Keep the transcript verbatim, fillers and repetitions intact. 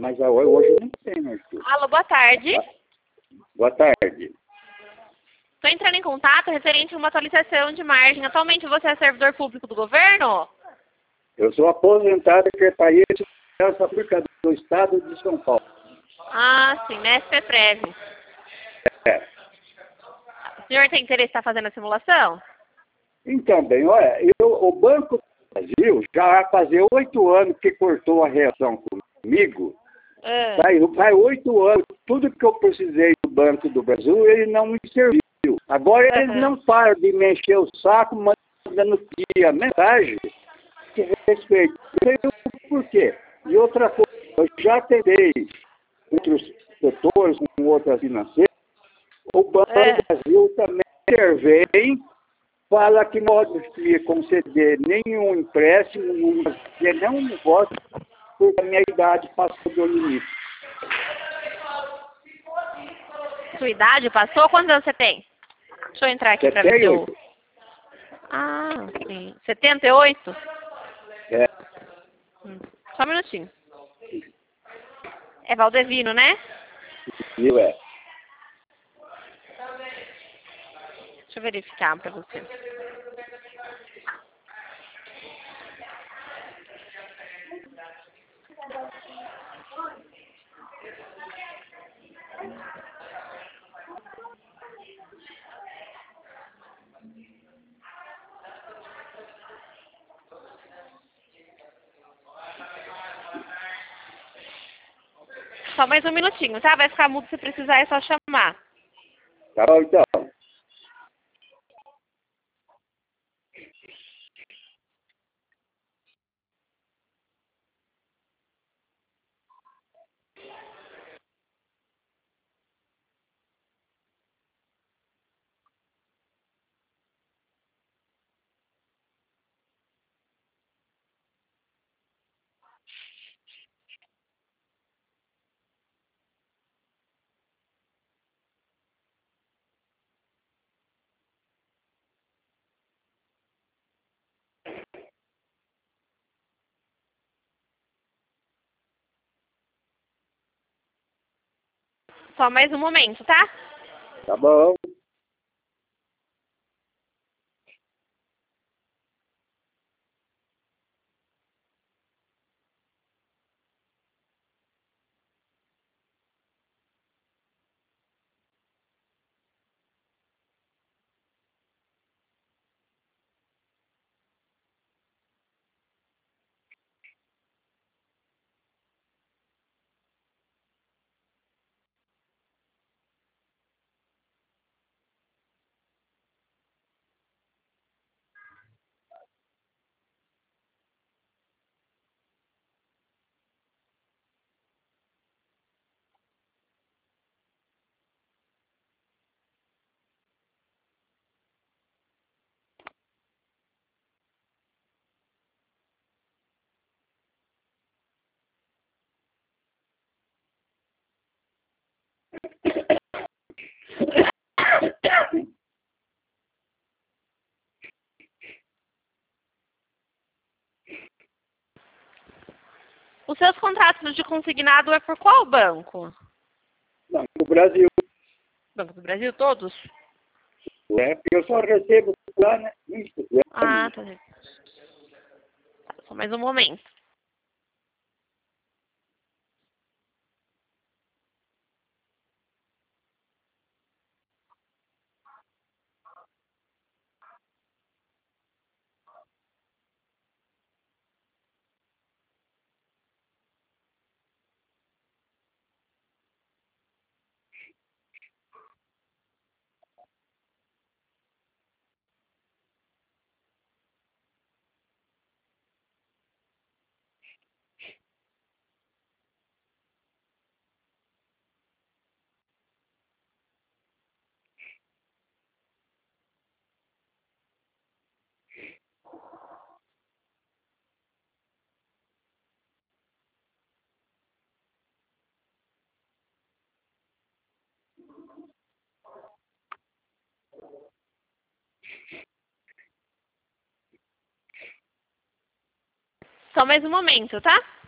Mas a hoje não tem, né, Arthur? Alô, boa tarde. Boa tarde. Estou entrando em contato referente a uma atualização de margem. Atualmente você é servidor público do governo? Eu sou aposentado secretaria de Segurança Pública do Estado de São Paulo. Ah, sim, né? SPPrev. É. O senhor tem interesse em estar fazendo a simulação? Então, bem, olha, eu, o Banco do Brasil já vai fazer oito anos que cortou a relação comigo. Ah. Vai, vai oito anos. Tudo que eu precisei do Banco do Brasil, ele não me serviu. Agora Uhum. eles não param de me encher o saco, mandando dia mensagem que respeito. Por quê? E outra coisa, eu já tentei outros setores, com outras financeiras, o Banco É. do Brasil também intervém, fala que não pode me conceder nenhum empréstimo, não fazer nenhum negócio, porque a minha idade passou do limite. Sua idade passou? Quantos anos você tem? Deixa eu entrar aqui para ver se eu... Ah, sim. setenta e oito? É. Hum. Só um minutinho. É Valdevino, né? Eu é. Deixa eu verificar para você. Só mais um minutinho, tá? Vai ficar mudo, se precisar é só chamar. Tá bom, então. Só mais um momento, tá? Tá bom. Os seus contratos de consignado é por qual banco? Banco do Brasil. Banco do Brasil, todos? É, porque eu só recebo lá, né? Isso, é. Ah, tá. Tá, só mais um momento. Só mais um momento, tá?